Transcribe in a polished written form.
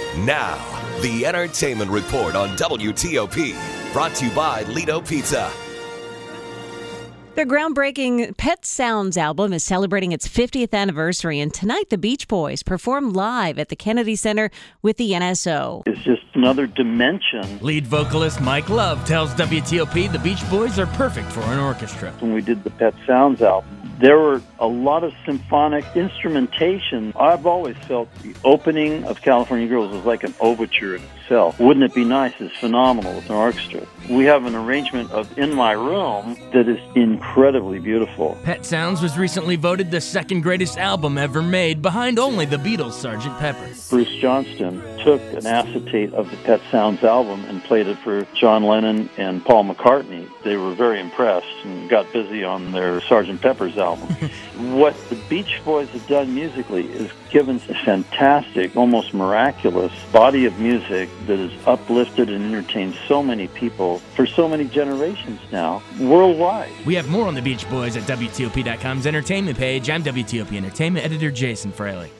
Now, the Entertainment Report on WTOP, brought to you by Lido Pizza. Their groundbreaking Pet Sounds album is celebrating its 50th anniversary, and tonight the Beach Boys perform live at the Kennedy Center with the NSO. It's just another dimension. Lead vocalist Mike Love tells WTOP the Beach Boys are perfect for an orchestra. When we did the Pet Sounds album, there were a lot of symphonic instrumentation. I've always felt the opening of California Girls was like an overture in itself. Wouldn't it be nice? It's phenomenal with an orchestra. We have an arrangement of In My Room that is incredibly beautiful. Pet Sounds was recently voted the second greatest album ever made, behind only the Beatles' Sgt. Pepper. Bruce Johnston took an acetate of the Pet Sounds album and played it for John Lennon and Paul McCartney. They were very impressed and got busy on their Sgt. Pepper's album. What the Beach Boys have done musically is given a fantastic, almost miraculous body of music that has uplifted and entertained so many people for so many generations now, worldwide. We have more on the Beach Boys at WTOP.com's entertainment page. I'm WTOP Entertainment Editor Jason Fraley.